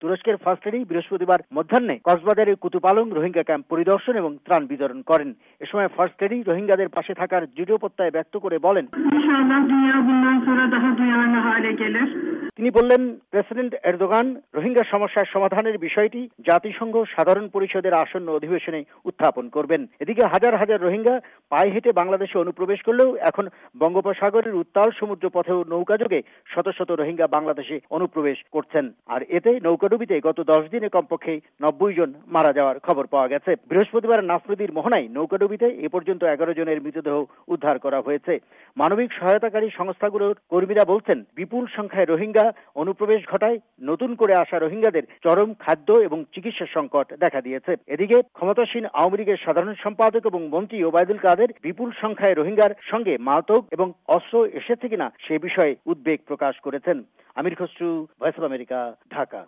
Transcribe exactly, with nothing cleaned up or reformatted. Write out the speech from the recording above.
তুরস্কের ফার্স্টেনেই বৃহস্পতিবার মধ্যাহ্নে কক্সবাজারের কুতুপালং রোহিঙ্গা ক্যাম্প পরিদর্শন এবং ত্রাণ বিতরণ করেন। এ সময় ফার্স্টেনেই রোহিঙ্গাদের পাশে থাকার দৃঢ় প্রত্যয় ব্যক্ত করে বলেন, তিনি বললেন, প্রেসিডেন্ট এরদোগান রোহিঙ্গা সমস্যার সমাধানের বিষয়টি জাতিসংঘ সাধারণ পরিষদের আসন্ন অধিবেশনে উত্থাপন করবেন। এদিকে হাজার হাজার রোহিঙ্গা পায়ে হেঁটে বাংলাদেশে অনুপ্রবেশ করলেও এখন বঙ্গোপসাগরের উত্তাল সমুদ্র পথেও নৌকাযোগে শত শত রোহিঙ্গা বাংলাদেশে অনুপ্রবেশ করছেন। আর এতে নৌকাডুবিতে গত দশ দিনে কমপক্ষে নব্বই জন মারা যাওয়ার খবর পাওয়া গেছে। বৃহস্পতিবার নাফরদির মোহনায় নৌকাডুবিতে এ পর্যন্ত এগারো জনের মৃতদেহ উদ্ধার করা হয়েছে। মানবিক সহায়তাকারী সংস্থাগুলোর কর্মীরা বলছেন, বিপুল সংখ্যায় রোহিঙ্গা অনুপ্রবেশ ঘটায় নতুন করে আসা রোহিঙ্গাদের চরম খাদ্য এবং চিকিৎসা সংকট দেখা দিয়েছে। এদিকে ক্ষমতাসীন আওয়ামী লীগের সাধারণ সম্পাদক এবং মন্ত্রী ওবায়দুল কাদের বিপুল সংখ্যায় রোহিঙ্গার সঙ্গে মাদক এবং অস্ত্র এসেছে কিনা সে বিষয়ে উদ্বেগ প্রকাশ করেছেন। Amir Khasru, Voice of America, Dhaka.